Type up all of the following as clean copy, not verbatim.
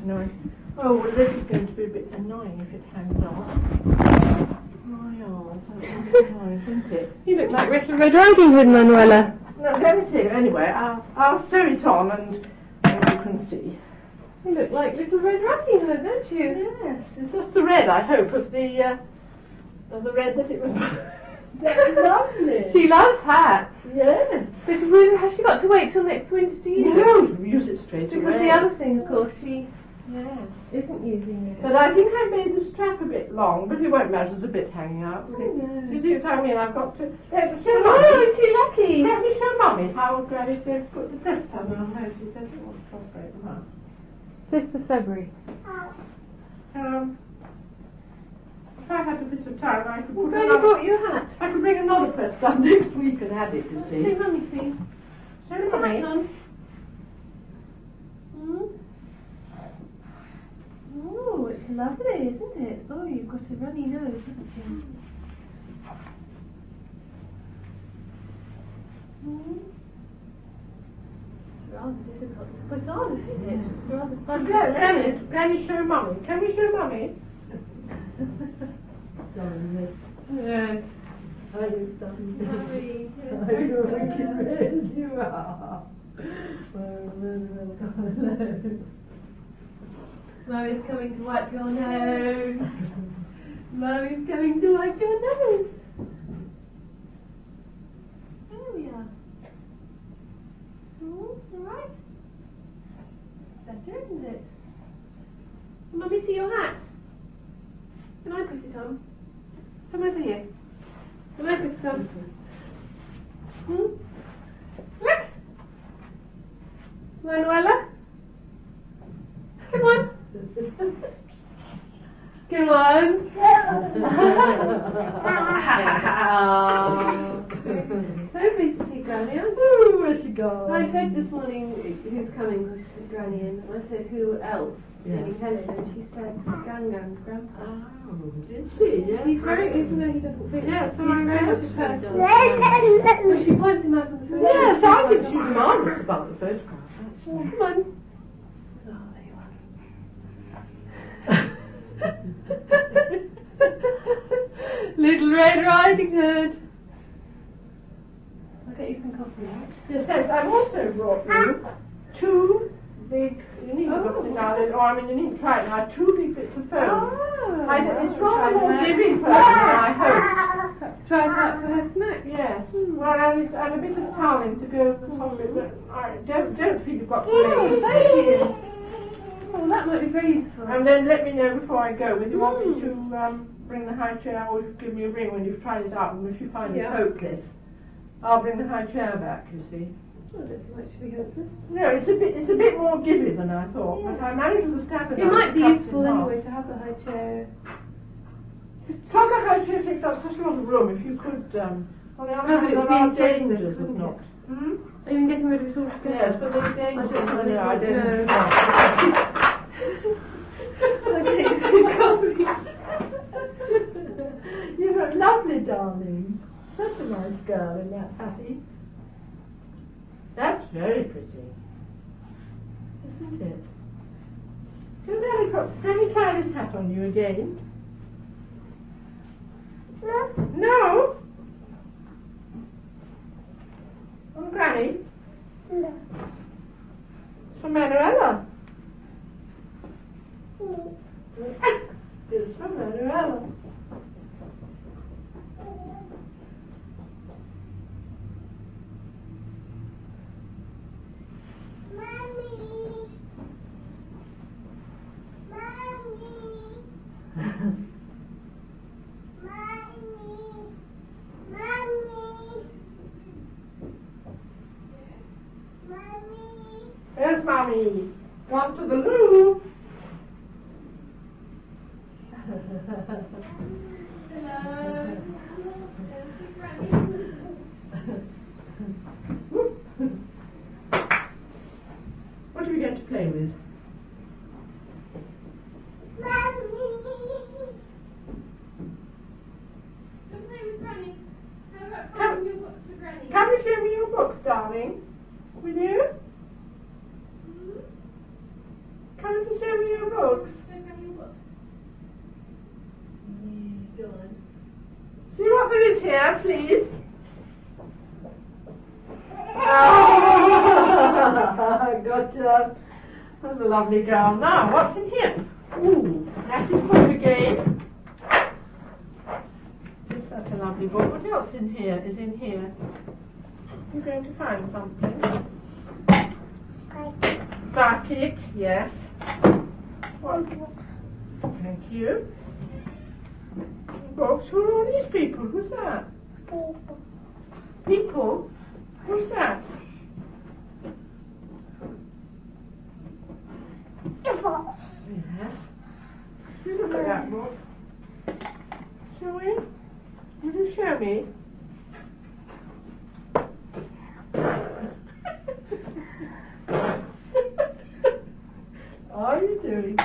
annoying. Oh, well, this is going to be a bit annoying if it hangs on. My arms, that's annoying, isn't it? You look like Little Red Riding Hood, Manuela. No, let me see. Anyway, I'll sew it on and you can see. You look like Little Red Riding Hood, don't you? Yes, it's just the red, I hope, of the red that it was. That's lovely. She loves hats. Yes. But really, has she got to wait till next winter to use it? No, use it straight away. Because the other thing, of course, she yes. isn't using it. But I think I made the strap a bit long, but it won't matter, there's a bit hanging out. Oh, no. You see what I mean? I've got to... show Oh, Mummy. is she lucky? Let me show Mummy how Granny's going to put the dress down on her. She said it wants to cooperate with her. 5th of February. If I had a bit of time, I could Well, put Granny another... brought you a hat. I could bring another press down next week and add it, you see. See, Mummy, see. Show Put the Mummy. hat on. Mm. Oh, it's lovely, isn't it? Oh, you've got a runny nose, haven't you? Mm. It's rather difficult to put on, isn't it? It's rather fun. Granny, show Mummy. Can we show Mummy? Yes. Are you starting to Mummy, you are. Mummy's coming to wipe your nose. Mummy's coming to wipe your nose. There we are. Oh, alright. Better, isn't it? Can Mummy see your hat? Can I put it on? Come over here. Can I put it on? Look! Manuela? Come on. Come on. So busy to see Granny, aren't you? Oh, where's she gone? I said this morning, who's coming, because she said Granny in, and I said, who else? Yes. Lady Helen, and she said, Gangan's grandpa. Oh, did she? Yes. He's very, even though he doesn't think Yes, he's I very know much a she person. does. Well, she points him out on the phone. Yes, I think she's marvellous about the photograph, Oh, actually. come on. Oh, there you are. Little Red Riding Hood. I'll get you some coffee. Yes, thanks. I've also brought you two big, you need to put it down, or I mean you need to try it now, two big bits of foam. Oh, It's rather more giving foam than I hoped. Try it out for her snack. Yes. Well, and a bit of toweling to go over the top of it, but I don't feel you've got to lay Thank you. Oh, that might be very useful. And then let me know before I go whether you want me to bring the high chair or give me a ring when you've tried it out, and if you find it hopeless, I'll bring the high chair back, you see. Oh, it doesn't much to be hopeless. No, it's a bit more giving than I thought, but I managed with the standard. It might be useful anyway to have the high chair. Talk a high chair takes up such a lot of room. If you could, on the other No, but hand, it would there are be dangerous, dangers of wouldn't not. it? Are you getting rid of it all together? Yes, but there's dangers. I don't know. No, I don't know. You look lovely, darling. Such a nice girl in that hattie. That's very pretty, isn't it? Can we try this hat on you again? No? On Granny? No. It's for Manuela. It's for Manuela. There's Mommy. Gone to the loo. Hello. What are we going to play with? Can you show me your books, darling? Will you? Come to show me your mother is here, please. Oh, gotcha. That's a lovely girl. Now, what's in here? Ooh, that is book again. Is such a lovely book. What else in here is in here? You're going to find something. Bucket, yes. Thank you. Books. Who are all these people? Who's that? People? Who's that? Yes. You look at that book. Shall we? Will you show me? What are you doing?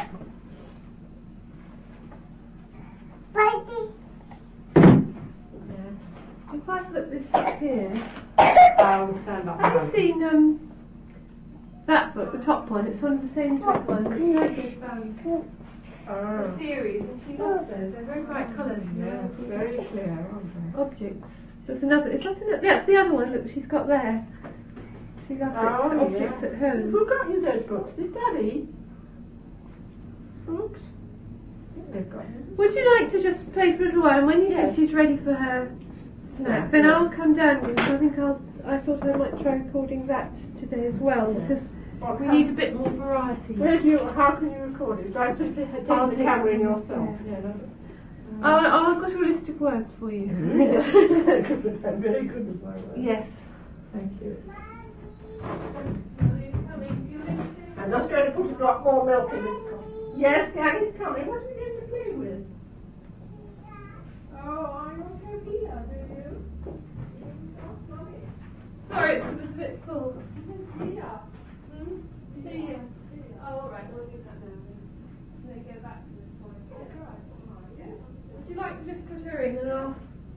If I flip this here, I'll stand up. have you seen that book, the top one? It's one of the same as this one. It's a series, and she loves those. They're very bright colours. Yes, very clear, aren't they? Objects. There's another. It's not another. That's the other one. Look, she's got there. She loves objects at home. Who got you those books? Did Daddy? Brooks? I think they've got them. Would you like to just play for a little while, and when you think she's ready for her snack, then I'll come down with you. I thought I might try recording that today as well, because we need a bit more variety. How can you record it? Do I just take the camera in yourself? Yeah, I've got a list of words for you. Very good with my words. Yes. Thank you. I'm just going to put a drop more milk in this cup. Yes, Daddy's coming. What are you going to play with? Oh, I want to here, do you? Sorry, it was a bit full. Here. See ya. Oh, all right, we'll leave that now then. Go back to this point. Would you like to just put her in and I'll...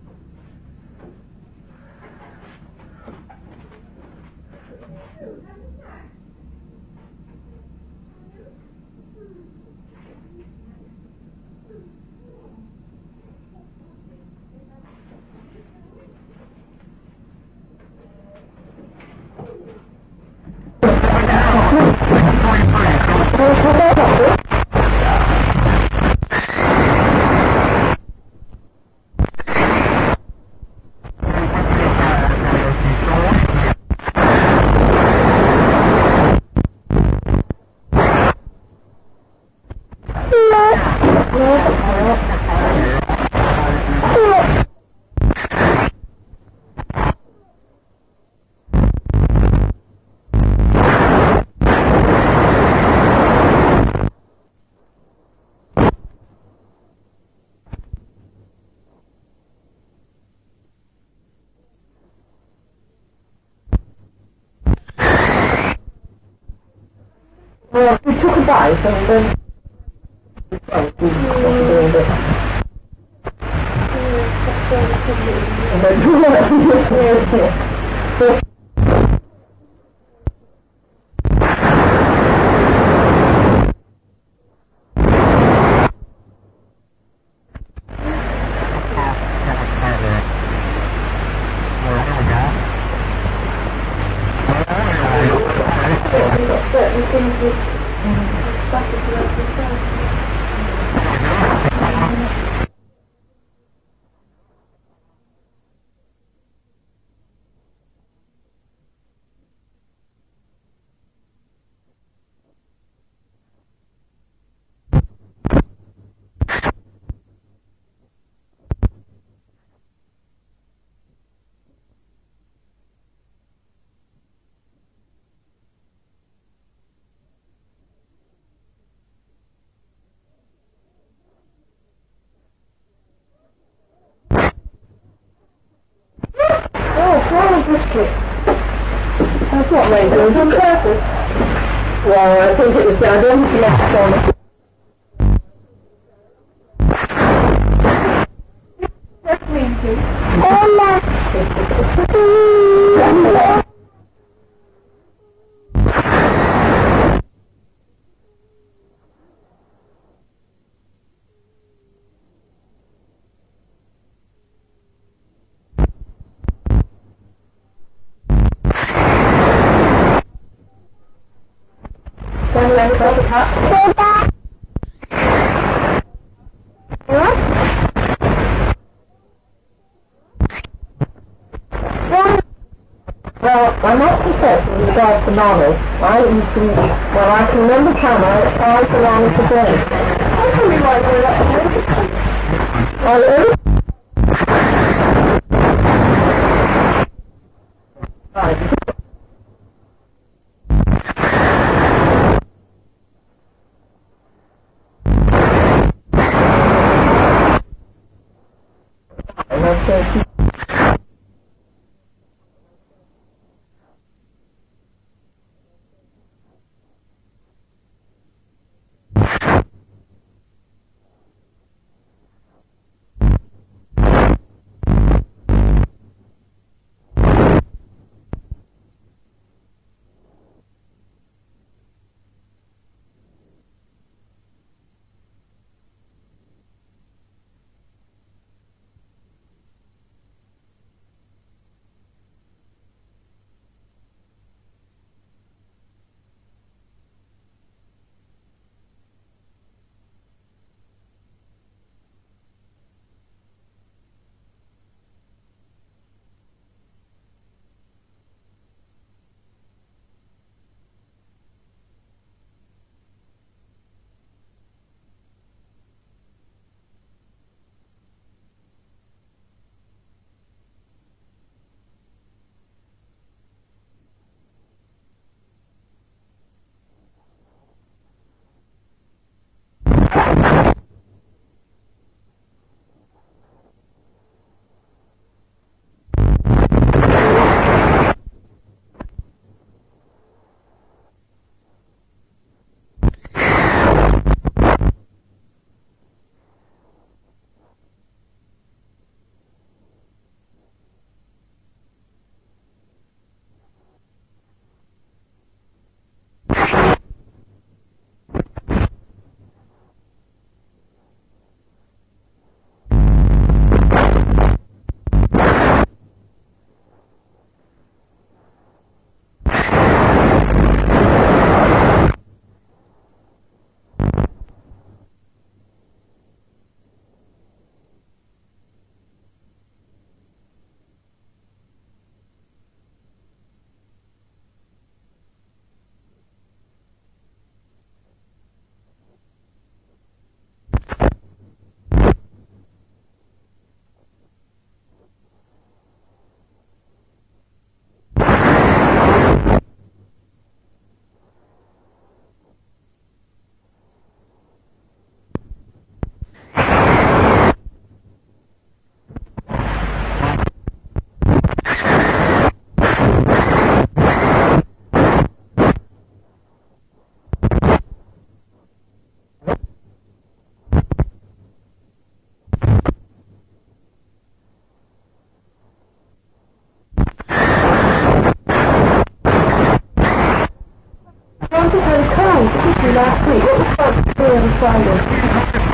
Well, we took a bite and then... certain things with buckets like yourself. That's what made those on purpose. Well, I think it was down to left on. That's me too. Stand above the top. What? Well, I'm not successful with regards to novels. I can remember time I had 5 for long today. I can realize where that is. Oh, last week. What was supposed to be on Friday?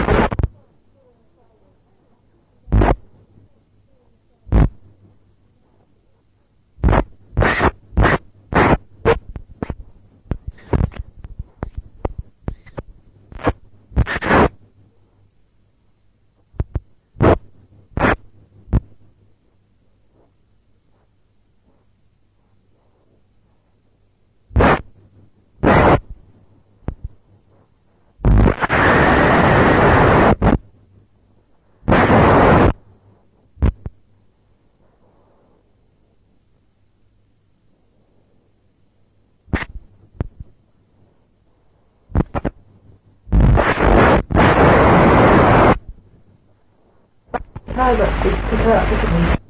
No, but it's pick up, isn't it?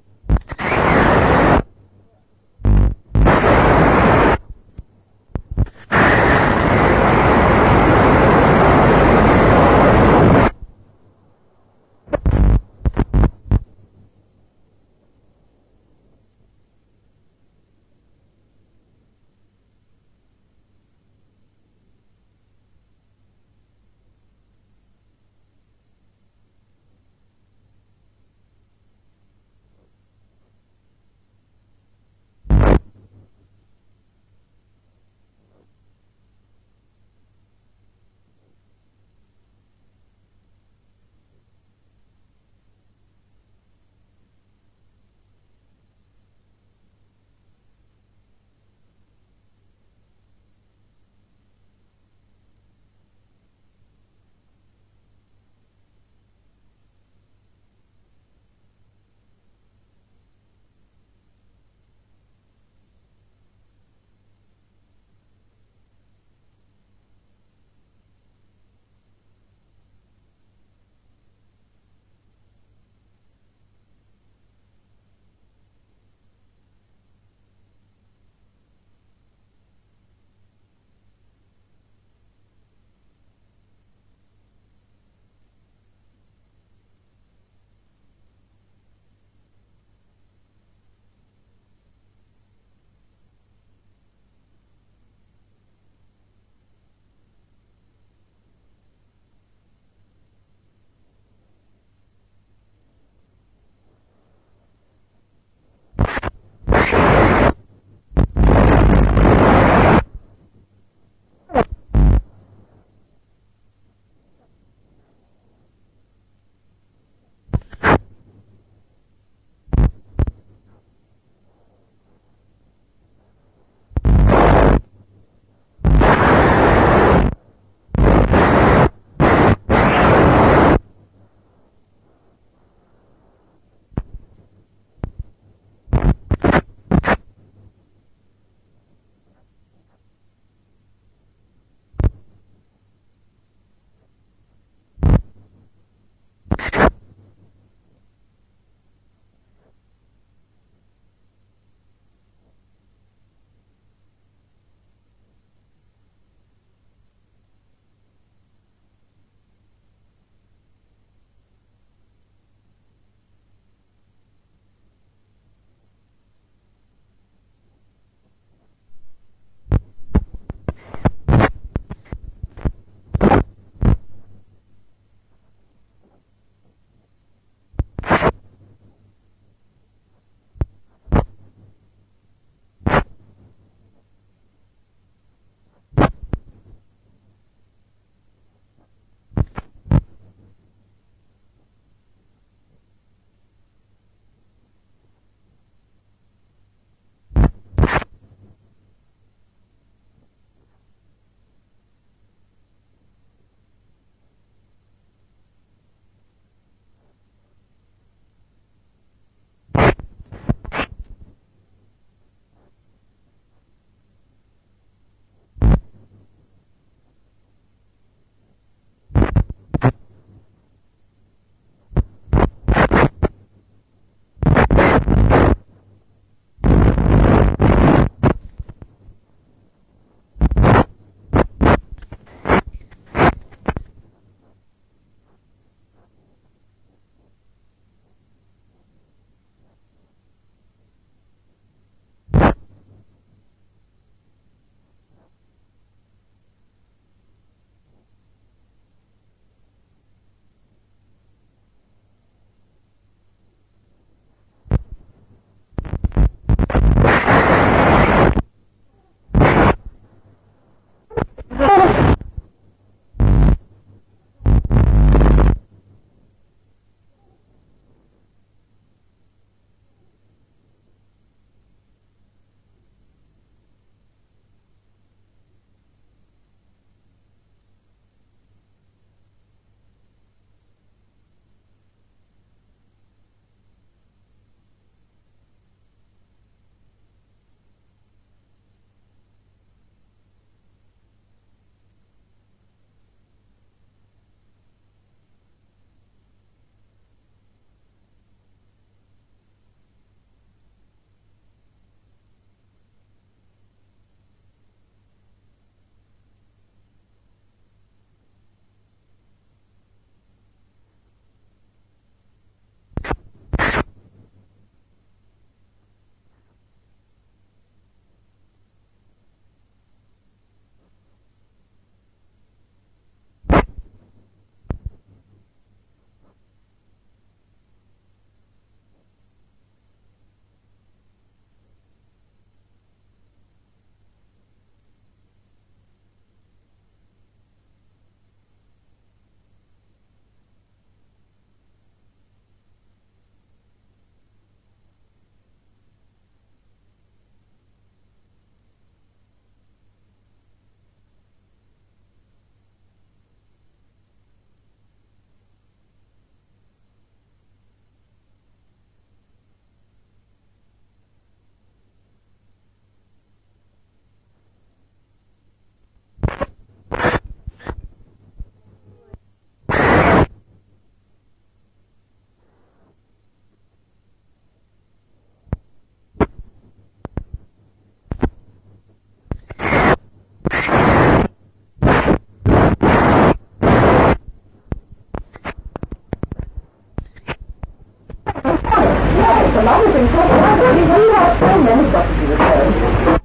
and I was in trouble. I really do have so many stuff to return.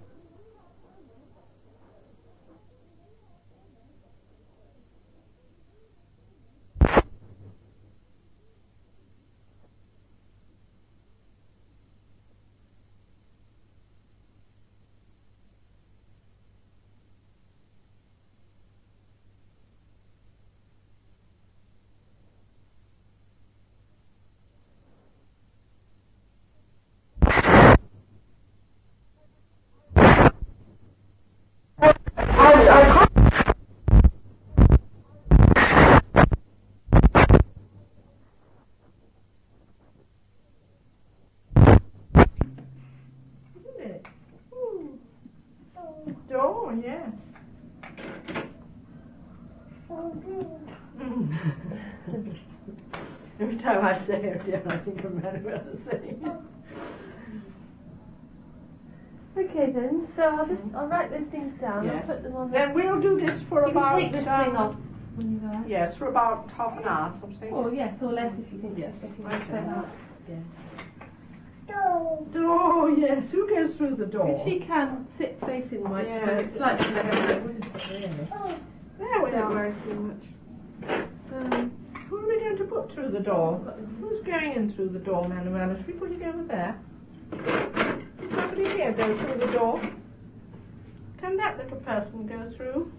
Door, yes. Every time I say it, yeah, I think of Manuela saying it. Okay then, so I'll write those things down. Yes. I'll put them on. Then we'll do this for You about. can take this thing off when you go out. Yes, for about half an hour, something. Or yes, or less if you think Yes. it's getting Okay. fed up. Yes. Door, yes. Who goes through the door? If she can sit facing Mike, Yeah, but it's slightly better. Really. There we Don't are. worry too much. Who are we going to put through the door? Who's going in through the door, Manuela? Should we put it over there? Can somebody here go through the door? Can that little person go through?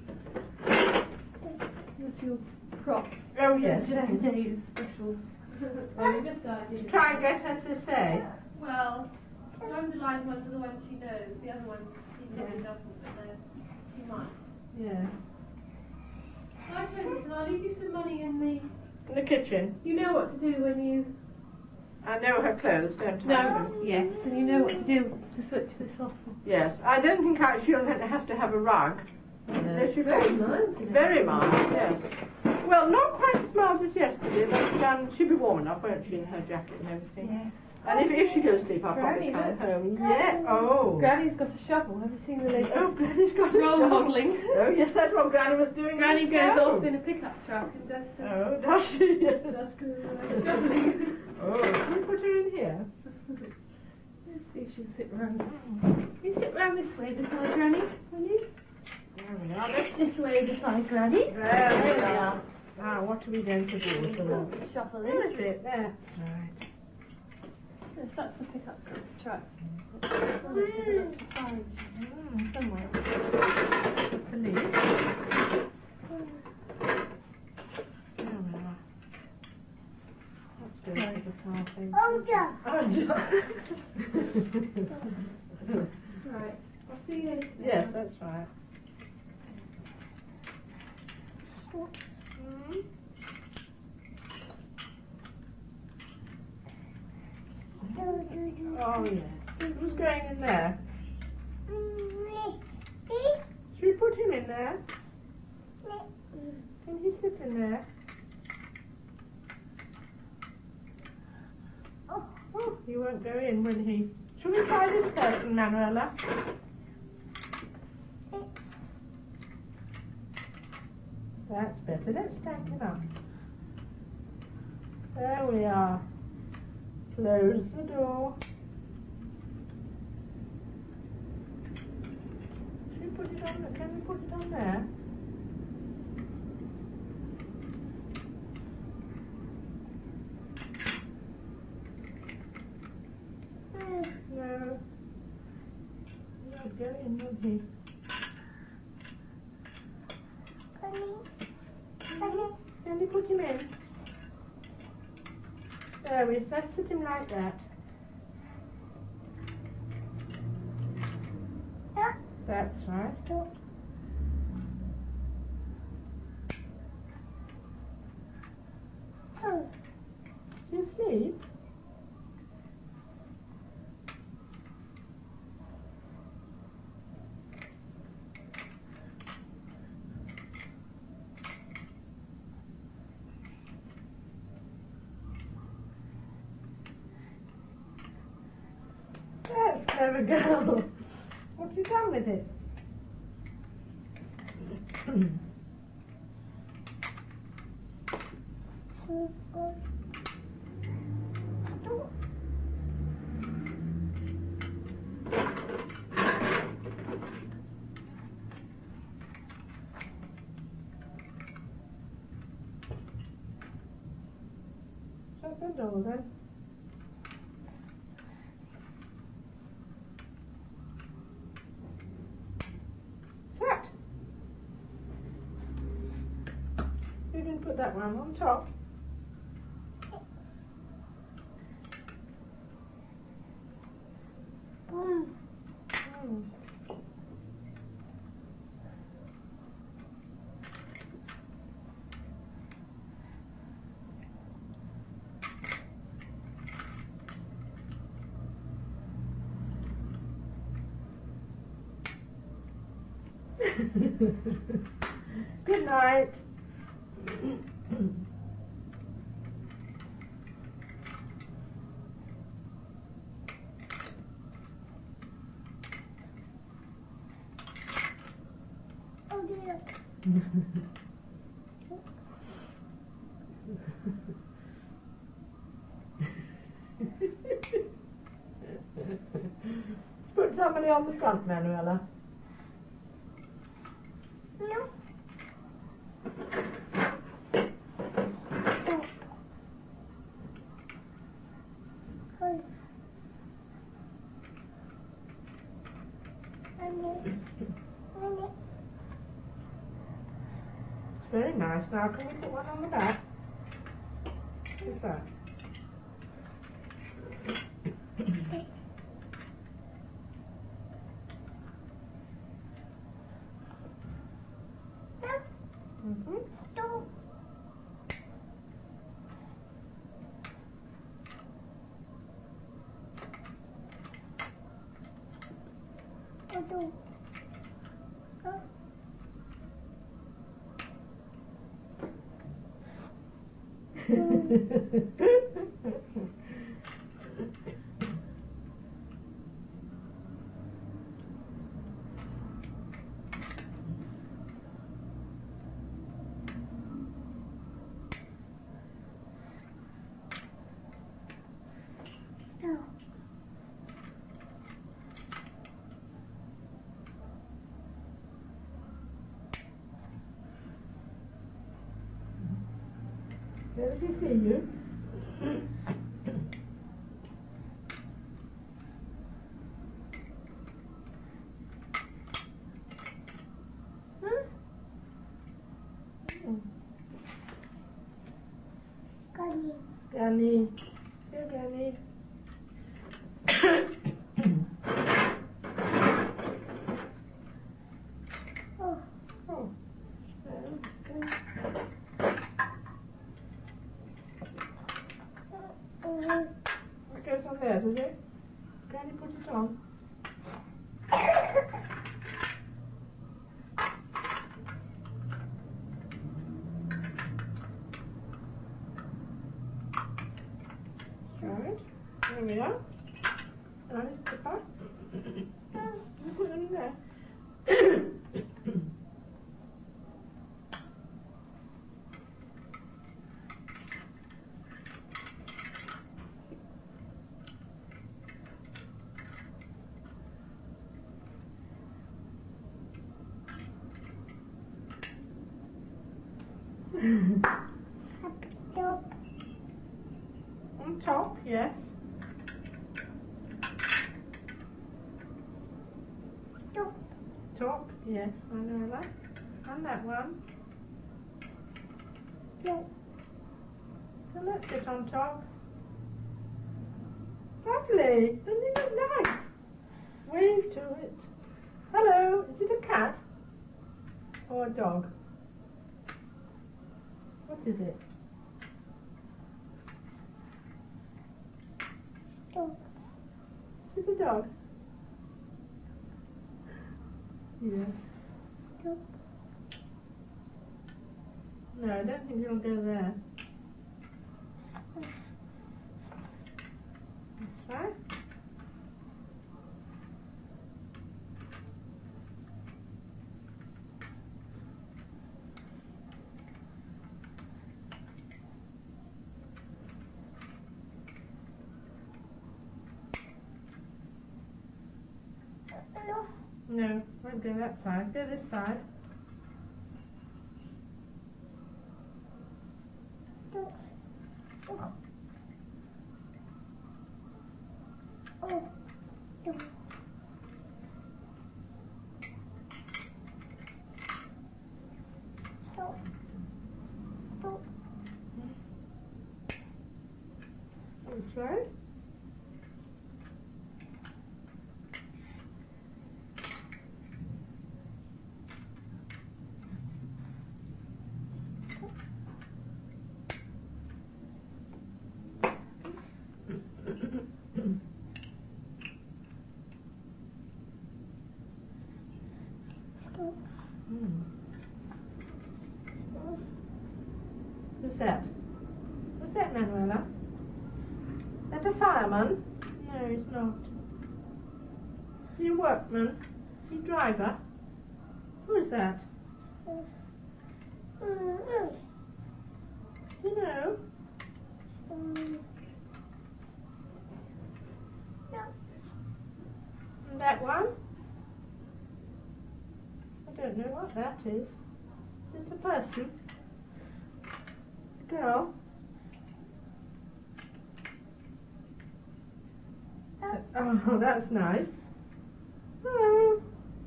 What's your props? Oh, yes. Today's specials. To try and get her to say. Well, the underlined ones are the ones she knows. The other ones she probably doesn't, but then she might. Yeah. Okay, listen, I'll leave you some money in the... In the kitchen. You know what to do when you... I know her clothes, don't I? No, yes, and you know what to do to switch this off. Yes. I don't think she'll have to have a rug. Unless she Very feels- mild today. Very mild, yes. Well, not quite as mild as yesterday, but she'll be warm enough, won't she, in her jacket and everything? Yes. And if she goes sleep, I'll probably Granny, come look. home. Yeah. Oh. Granny's got a shovel. Have you seen the latest Oh, Granny's got a role shovel. modelling? Oh, yes, that's what Granny was doing. Granny just goes now. off in a pickup truck and does some... Oh, does she? does shoveling. Oh, can we put her in here? Let's see if she'll sit round. You sit round this way beside Granny, will you? There we are. This way beside Granny. There we are. Now, what are we going to do with the wall? Shuffle Where in. is it? There. Right. Yes, that's the pickup truck. Oh, there's a little carriage somewhere. Police. There we are. Let's go Sorry. to the car, please. Oh, yeah. Right. I'll see you later. Yes, that's right. Oh, yes. Who's going in there? Should we put him in there? Can he sit in there? Oh, he won't go in, will he? Shall we try this person, Manuela? That's better. Let's stack it up. There we are. Close the door. Should we put it on there? Can we put it on there? No. No, go in, will he? Can we put him in? There we let's sit him like that. That's right. You sleep? That's clever girl. What have you done with it? Shut the door then. Shut! You didn't put that one on top. Mm. Good night. Oh dear. Put somebody on the front, Manuela. No. It's very nice. Now, can we put one on the back? What's that? Mm-hmm. Where did he see you? Granny. Here, Granny. Oh. Okay. It goes on there, does it? Granny, put it on. Right. There we are. Now let's put that. Put them in there. On top, yes. Top, yes, Manuela. And that one. Yes. So let's sit on top. Lovely. Doesn't it look nice? Wave to it. Hello, is it a cat? Or a dog? What is it? Dog. Is it a dog? Yeah. Dog. No, I don't think you'll go there. That's right. No, won't go that side. Go this side. That's right. Who's that? Who's that, Manuela? Is that a fireman? No, he's not. Is he a workman? Is he a driver? Who is that? You know? And that one? I don't know what that is. Is it a person? A girl? Oh, that's nice. Oh.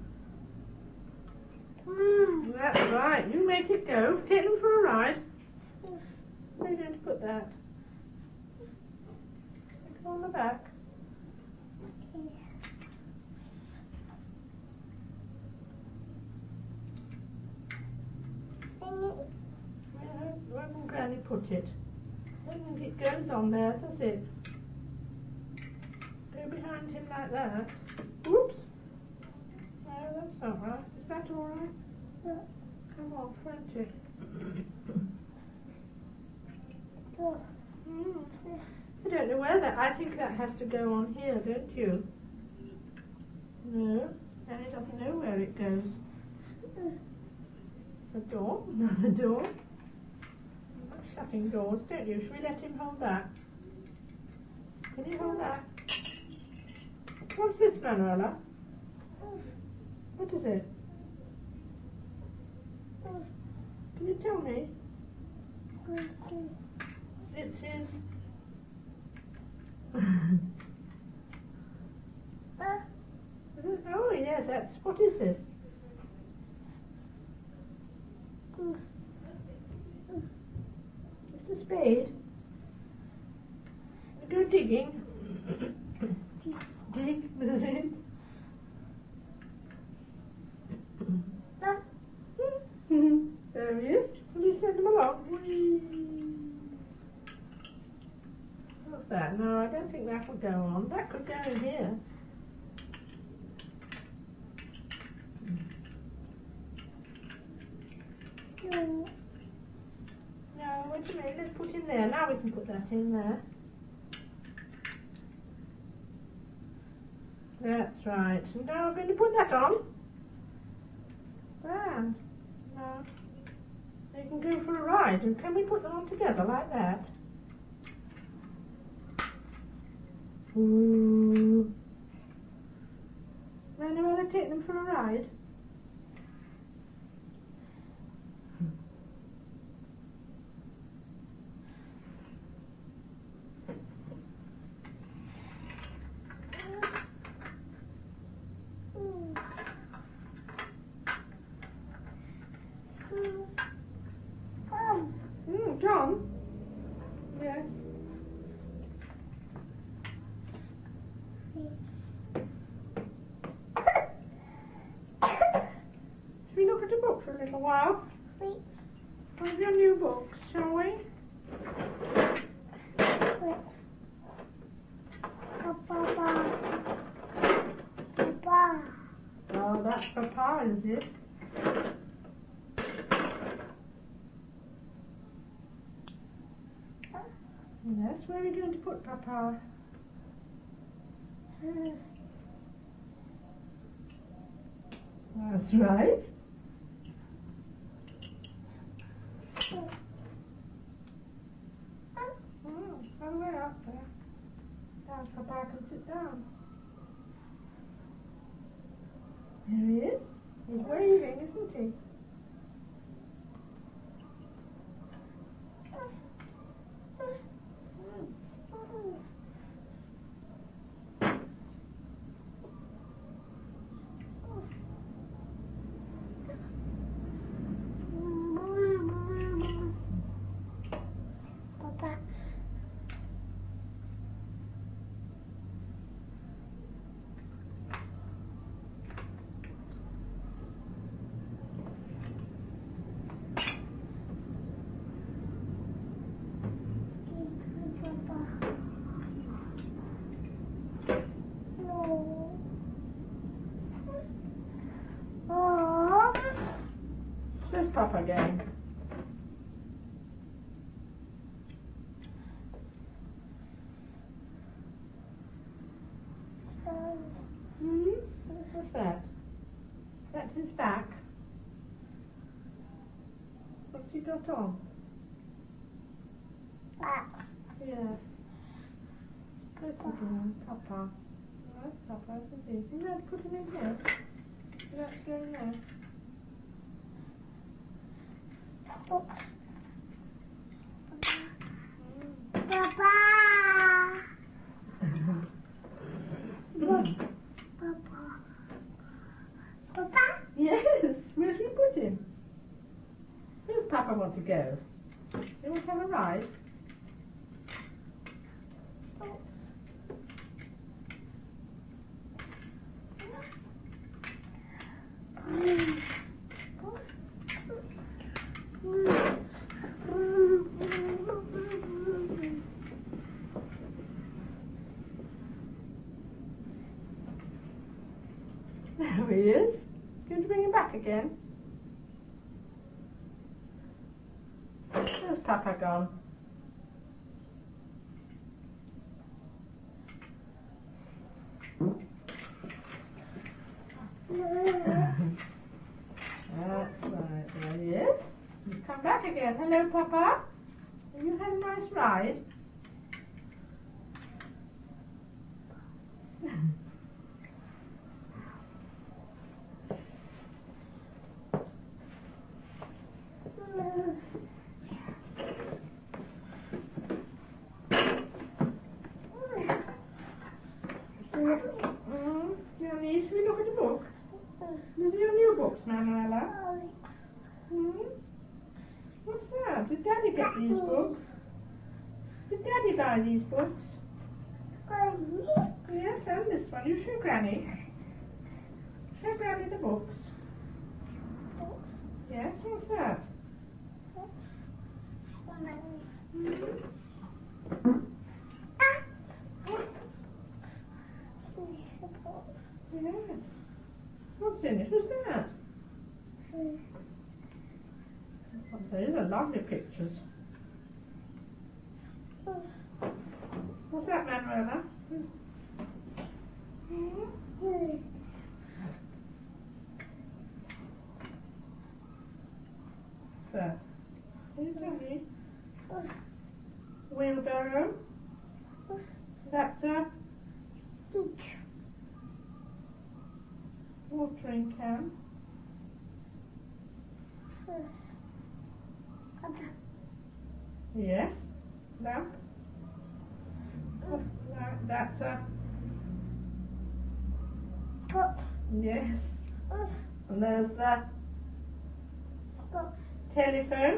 That's right. You make it go. Take them for a ride. Where are you going to put that? Go on the back. Where will Granny put it? I don't think it goes on there, does it? Go behind him like that. Oops! No, that's not right. Is that all right? Yeah. Come off, won't it? I don't know where that. I think that has to go on here, don't you? No, and it doesn't know where it goes. The door, another door. You've got shutting doors, don't you? Should we let him hold that? Can you hold that? What's this, Manuela? What is it? Can you tell me? It's his... Oh yes, that's... What is this? Just a spade. You go digging. Dig, is it? There he is. Will you send him along? What's that? No, I don't think that will go on. That could go in here. No, wait a minute. Let's put in there. Now we can put that in there. That's right. Now we're going to put that on. Grand. No. You can go for a ride. And can we put them on together like that? Ooh. Then you want to take them for a ride? John? Yes. Should we look at a book for a little while? One of your new books, shall we? Oh, that's Papa, is it? Yes, where are you going to put Papa? That's right. Oh, way up there. Now Papa can sit down. There he is. He's waving, isn't he? got on? Yeah. Listen to him, Papa. Where's Papa? Isn't he? You might put him in here. You have to go in there. Yes, where's he put him? Where does Papa want to go? You want to have a ride? There he is. Going to bring him back again? Where's Papa gone? That's right, there he is. He's come back again. Hello, Papa. Have you had a nice ride? Should we look at the book? These are your new books, Manuela. What's that? Did Daddy get these books? Did Daddy buy these books? Yes, and this one. You show Granny. Show Granny the books. Yes, what's that? Yes. What's in it? Who's that? Those are lovely pictures. What's that, Manuela? What's that? Can you tell me? Wheelbarrow? That's a watering can. Yes. Lamp. That's a yes. And there's the telephone.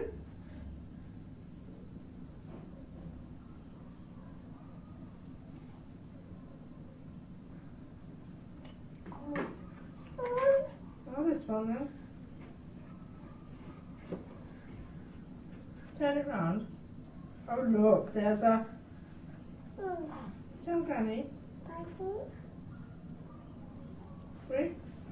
Oh, this one then. Turn it round. Oh look, there's a tell Granny. Bricks.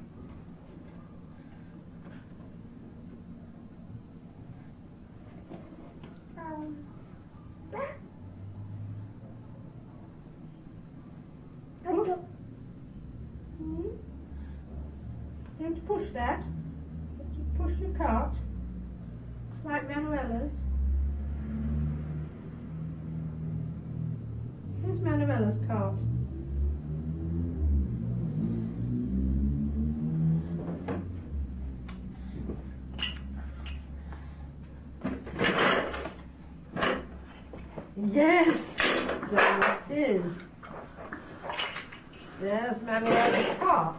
You have to push that. You have to push your cart. Like Manuela's. Here's Manuela's cart. Yes, there it is. There's Manuela's cart.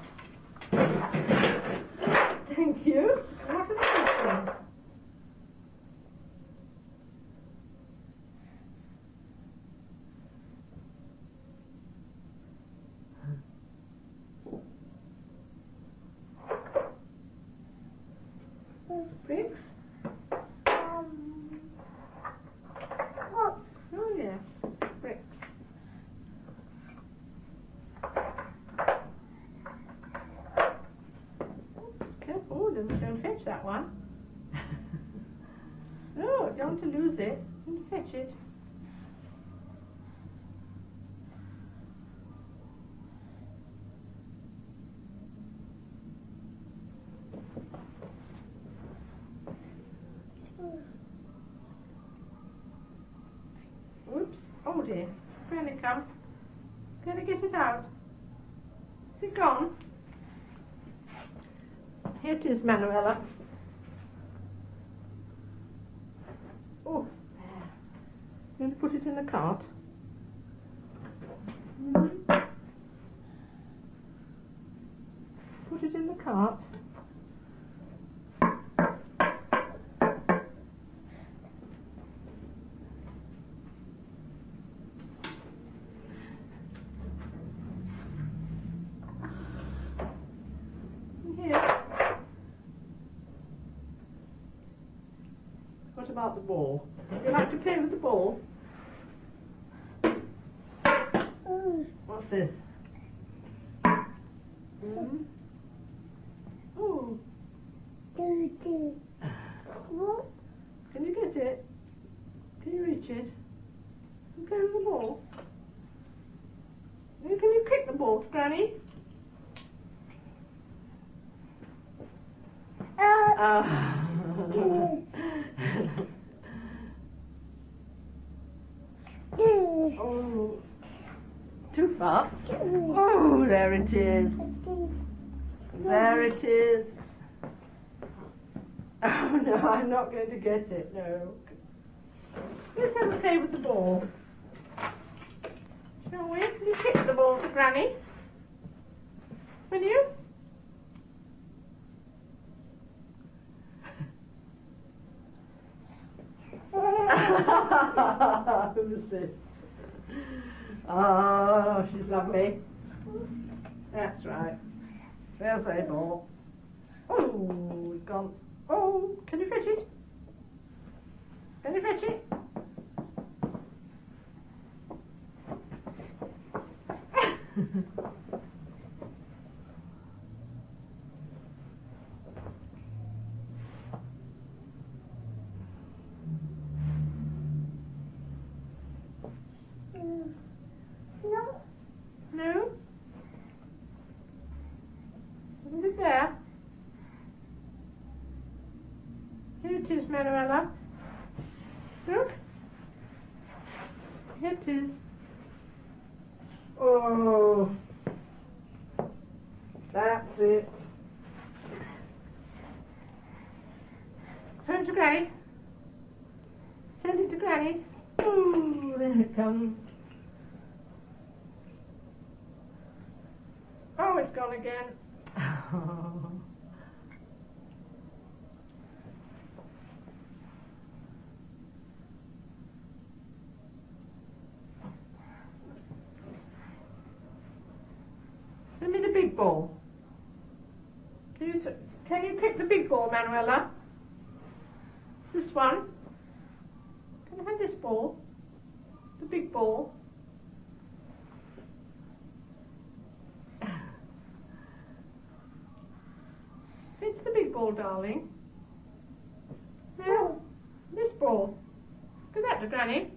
Thank you. What are these things? Bricks? Oh yeah, bricks. Oops, careful, don't fetch that one. No, don't want to lose it. Don't fetch it. Oh dear. Granny, come. Gonna get it out. Is it gone? Here it is, Manuela. Oh, there. Going to put it in the cart. Put it in the cart. Here. What about the ball? Would you like to play with the ball? What's this? Oh. Can you get it? Can you reach it? Can you play with the ball? Can you kick the ball, Granny? Oh, too far. Oh, there it is. There it is. Oh no, I'm not going to get it. No. Let's have a play with the ball. Shall we? Can you kick the ball to Granny? Will you? Who's this? Oh, she's lovely. That's right. There's a ball. Oh, it's gone. Oh, can you fetch it? Can you fetch it? No? Isn't it there? Here it is, Manuela. Look. Here it is. Oh. That's it. Send it to Granny. Send it to Granny. Ooh, there it comes. Oh, it's gone again. Send me the big ball. Can you pick the big ball, Manuela? This one. Can I have this ball? The big ball. It's the big ball, darling. No, this ball. Give that to Granny.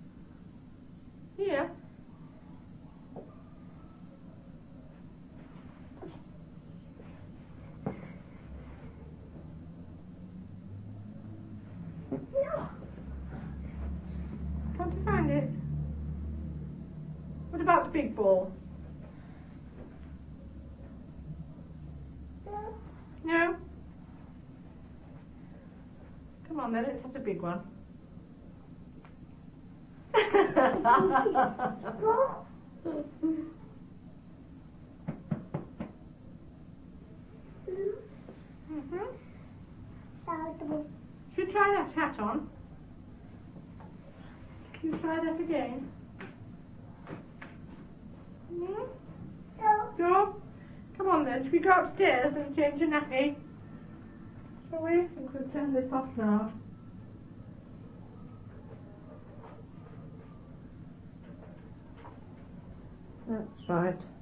Here. No. Can't you find it? What about the big ball? No? Come on then, let's have the big one. Should we try that hat on? Can you try that again? No? No? Come on then, should we go upstairs and change your nappy? Shall we? I think we'll turn this off now. That's right.